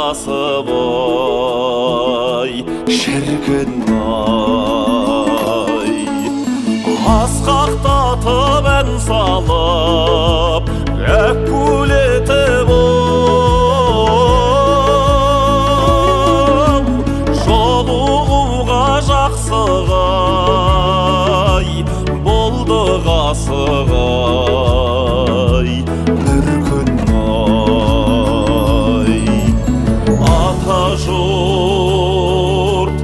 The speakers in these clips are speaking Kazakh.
асып-ай, шіркін-ай. Асқақтатып ән салып, әккулетіп жолығуға жақсығай, болды ғасығай, бір күн-ай. Ата жұрт,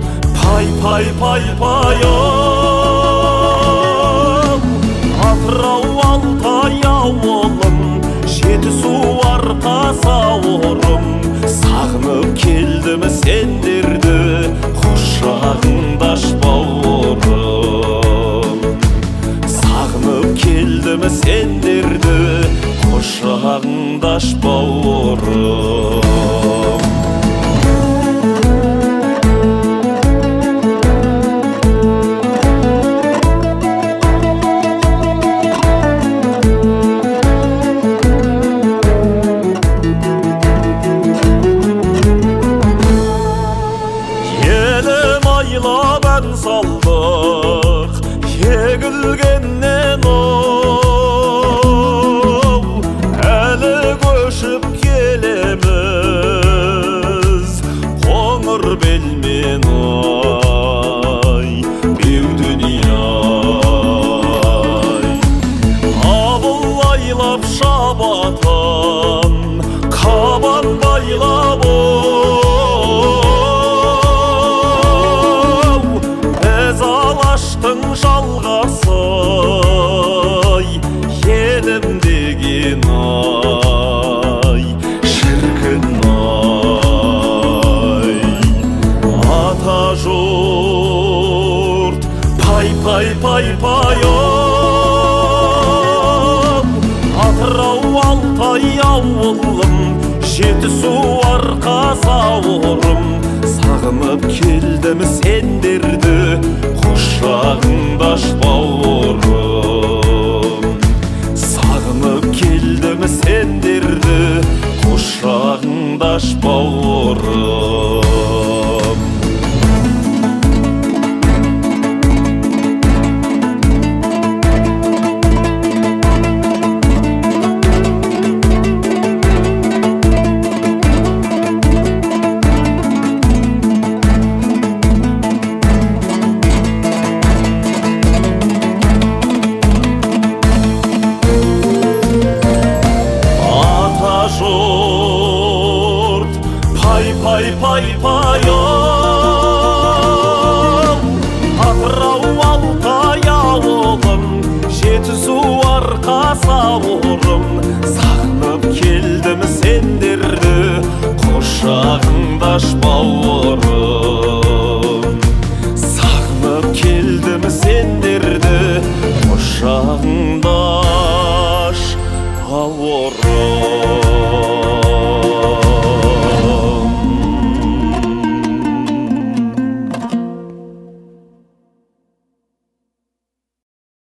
пай-пай-пай-пай-ай, Атырау Алтай ауылым, Жетісу арқасы ауырым, сағынып келдім сендерді, құшағыңда аш бауырым. Сағынып келдім сендерді, құшағыңда аш бауырым. Ән салдық егілгеннен оу, әлі көшіп келеміз қоңыр белмен ай, беу дүние-ай. Абылайлап шабатын қабан байлап алаштың жалғасы-ай, елім деген-ай, шіркін-ай. Ата жұрт, пай-пай-пай-пай-ай, Атырау Алтай ауылым, Жетісу арқасы ауырым, сағынып келдім сендерді, құшағыңда аш бауырым. Сағынып келдім сендерді, құшағыңда аш бауырым. Пай-пай-пай-ай, Атырау Алтай ауылым, Жетісу арқасы ауырым,